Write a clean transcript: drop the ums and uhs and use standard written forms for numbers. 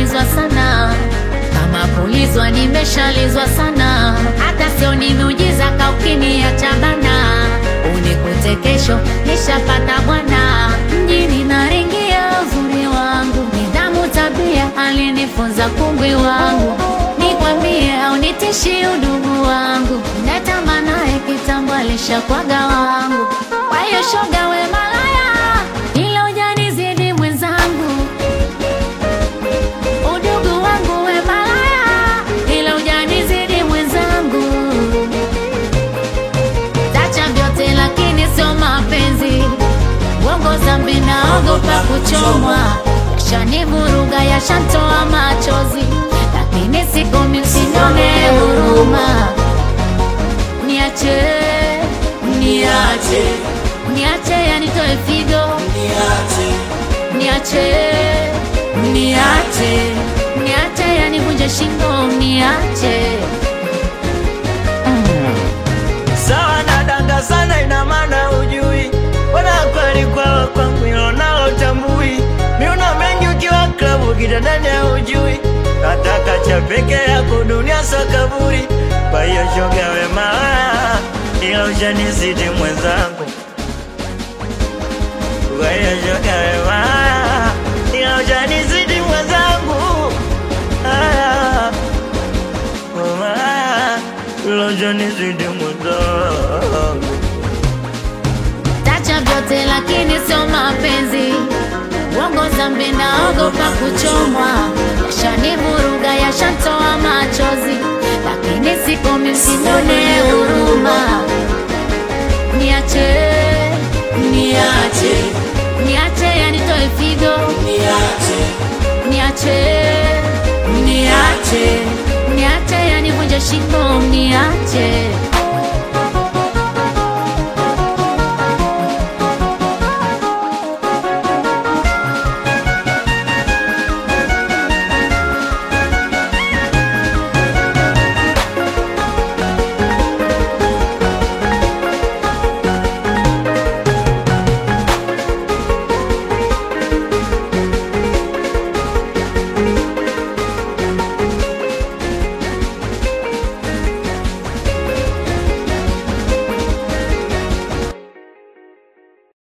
nimeshalizwa sana, kama kulizwa nimeshalizwa sana. Hata sio ni miujiza kaukiniacha bana, unikute kesho nishapata bwana. Mjini naringia uzuri wangu, nidhamu tabia alinifunza kungwi wangu. Nikwambie au nitishi udugu wangu, natamanaye kitambo alishakwaga wangu. Kwa hiyo shoga we malaya, ila hujanizidi mwenzangu. Udugu wangu we malaya, ila hujanizidi mwenzangu. Tacha vyote lakini sio mapenzi, uongo zambi naogopa kuchomwa. Yashanivuruga yashantoa machozi, lakini sikomi msinione huruma. Niache, niache, niache yanitoe figo. Niache, niache, niache yanivunje shingo. Niache. Sawa nadanga sana ina maana ujui, wana kweli kwa kwangu hilo nalo tambui. Miuna mengi ukiwa klabu kitandani ujui, nataka cha peke yako dunia so kaburi. Kwa hiyo shoga we malaya, ila hujanizidi mwenzangu. Kwa hiyo shoga we malaya, ila hujanizidi mwenzangu. Malaya, ila hujanizidi mwenzangu. Tacha vyote lakini sio mapenzi, uongo zambi naogopa kuchomwa. Yashanivuruga yashantoa machozi, lakini sikomi msinione huruma. Niache, niache, niache yanitoe figo. Niache, niache, niache yanivunje shingo. Niache.